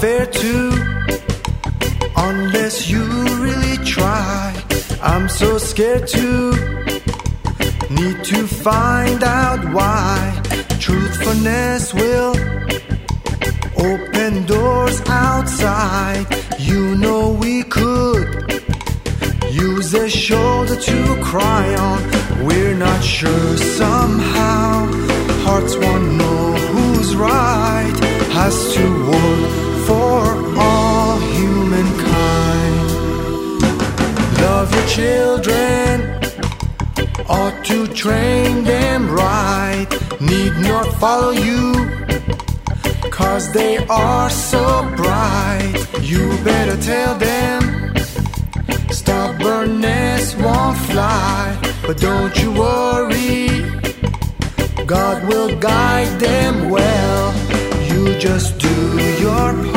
fair to, unless you really try. I'm so scared to, need to find out why. Truthfulness will open doors outside. You know we could use a shoulder to cry on. We're not sure somehow. Hearts won't know who's right. Has to work for all humankind. Love your children, ought to train them right. Need not follow you, 'cause they are so bright. You better tell them stubbornness won't fly. But don't you worry, God will guide them well. You just do your part.